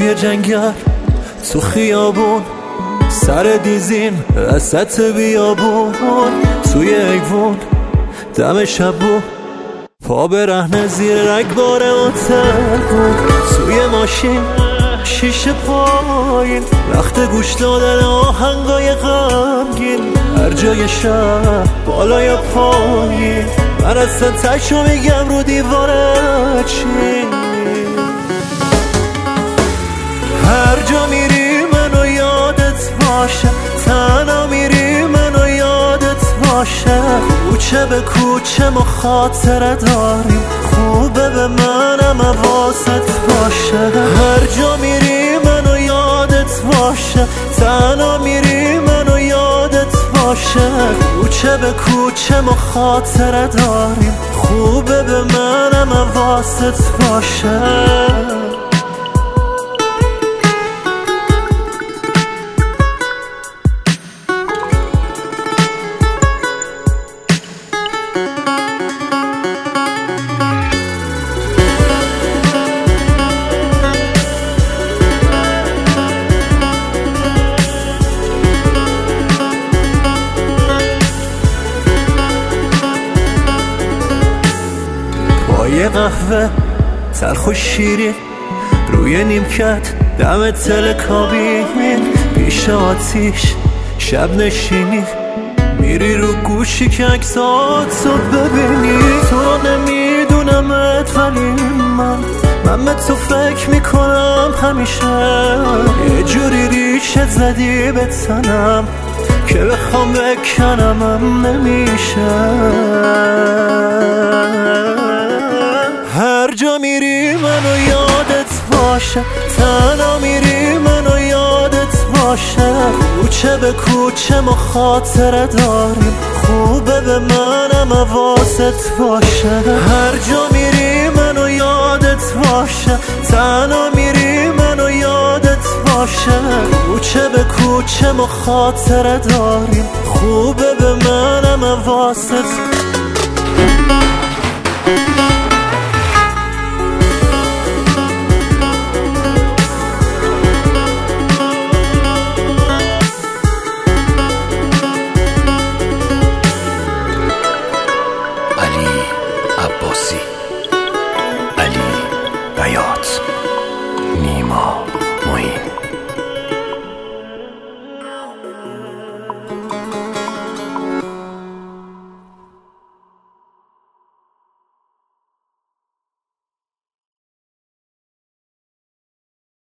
توی جنگل تو خیابون، سر دیزیم وسط بیابون، توی ایوون دم شبون، پا برهنه زیر رگبار هتل بود، توی ماشین شیشه پایین، وقت گوش دادن آهنگای غمگین، هر جای شهر بالای پایین، من اصلا تشو میگم رو دیواره چی. هر جا میری منو یادت باشه، تنها میری منو یادت باشه، کوچه به کوچه ما خاطره داریم، خوبه به منم حواست باشه. هر جا میری منو یادت باشه، تنها میری منو یادت باشه، کوچه به کوچه ما خاطره داریم، خوبه به منم حواست باشه. یه قهوه تلخ و شیرین روی نیمکت دم تلکابین، پیش آتیش شب نشینی، میری رو گوشی که عکساتو ببینی، تو رو نمیدونمت ولی من به تو فکر میکنم همیشه، یه جوری ریشه زدی به تنم که بخوام بکنمم نمیشه. هر جا میری منو یادت باشه، تنها میری منو یادت باشه، کوچه به کوچه ما خاطره داریم، خوبه به منم حواست باشه. هر جا میری منو یادت باشه، تنها میری منو یادت باشه، کوچه به کوچه ما خاطره داریم، خوبه به منم حواست. علی بیات نیما